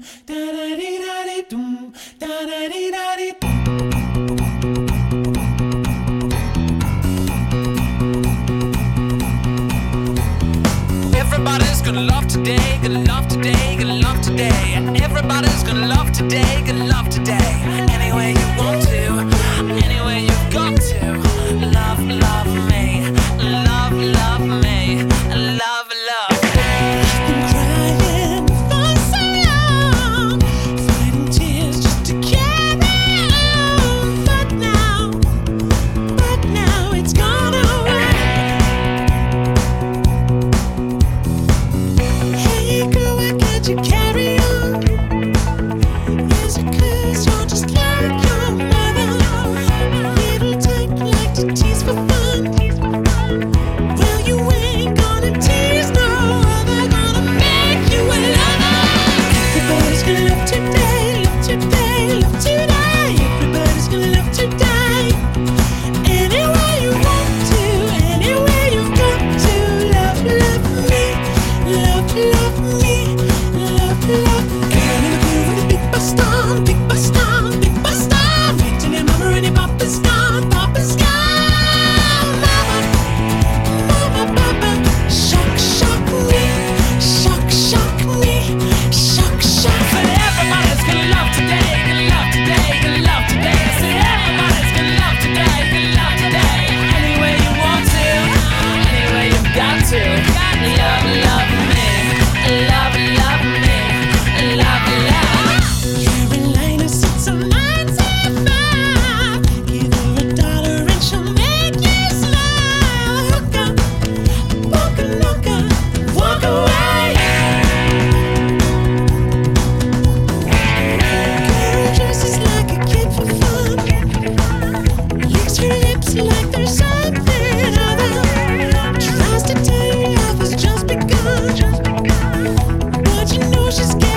da da dee da dee doom, da da dee da dee doom. Everybody's gonna love today, gonna love today, gonna love today. Everybody's gonna love today, gonna love today. Any way you want to, any way you've got to. Love, love me, love, love me, love, love me. Been crying for so long, fighting tears just to carry on. But now it's gone away. Hey girl, why can't you carry on? Is it 'cause you're just like your mother? Little type like to tease for fun. Well, you ain't gonna tease no other, gonna make you a lover. Everybody's gonna love today, love today, love today. Everybody's gonna love today. Any way you want to, any way you've got to. Love, love me, love, love me, love, love. Girl in the groove with a big bus down, big bus down, big bus down. Wait till your mama and your papa's gone, papa's gone. Mama, mama, papa, shock, shock me, shock, shock me, shock, shock. I said everybody's gonna love today, gonna love today, gonna love today. I said everybody's gonna love today, gonna love today. Any way you want to, any way you've got to. Love, love me, love, love me, love, love. Carolina sits on 975. Give her $1 and she'll make you smile. Hook up, walk a looker, walk away. Girl dresses like a kid for fun. Licks her lips like there's something other. Tries to tell you life has just begun, but you know she's getting